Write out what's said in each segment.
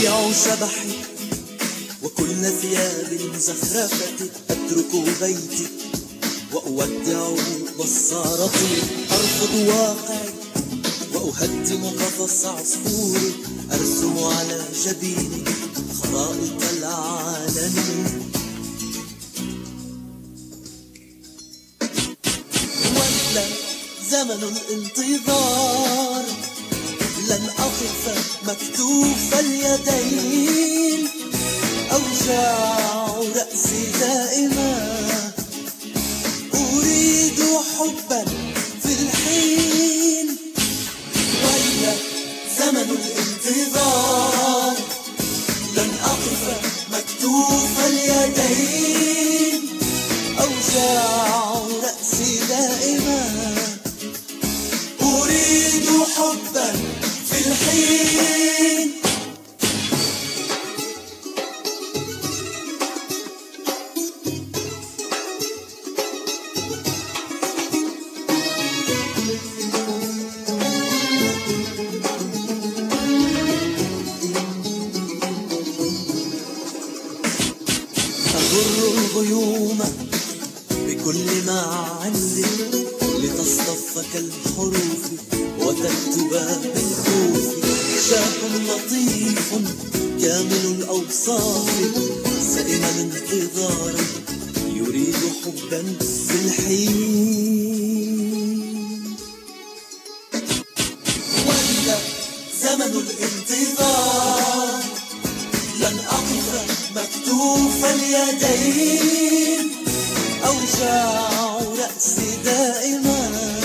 أبيع شبحي وكل ثياب مزخرفة، أترك بيتي وأودع بصارتي، أرفض واقعي وأهدم قفص عصفوري، أرسم على جبيني خرائط العالم. ولا زمن الانتظار، لن أقف مكتوف اليدين، أوجاع رأسي دائما، أريد حبا في الحين. ولا زمن الانتظار، لن أقف مكتوف اليدين، أوجاع رأسي دائما، أريد حبا في الحين. أجر الغيوم بكل ما عندي، لتصطف كالحروف وتكتب بالحروف. شاب لطيف كامل الأوصاف، سئم الانتظار يريد حبا في الحين. ولا زمن الانتظار، لن أقف مكتوف اليدين، أوجاع رأسي دائما،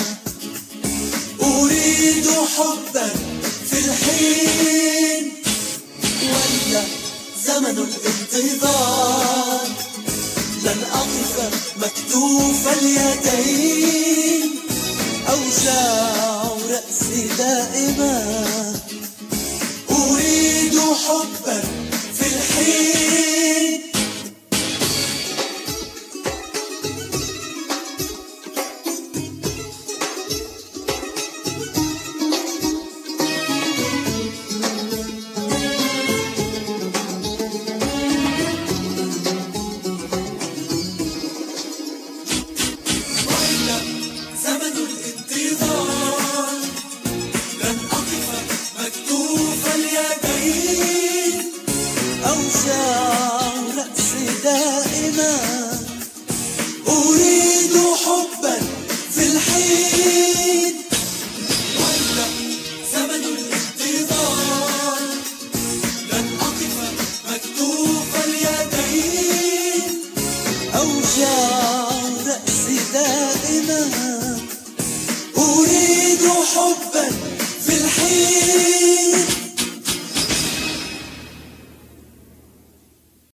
أريد حبا في الحين. ولا زمن الانتظار، لن أقف مكتوف اليدين، أوجاع رأسي دائما،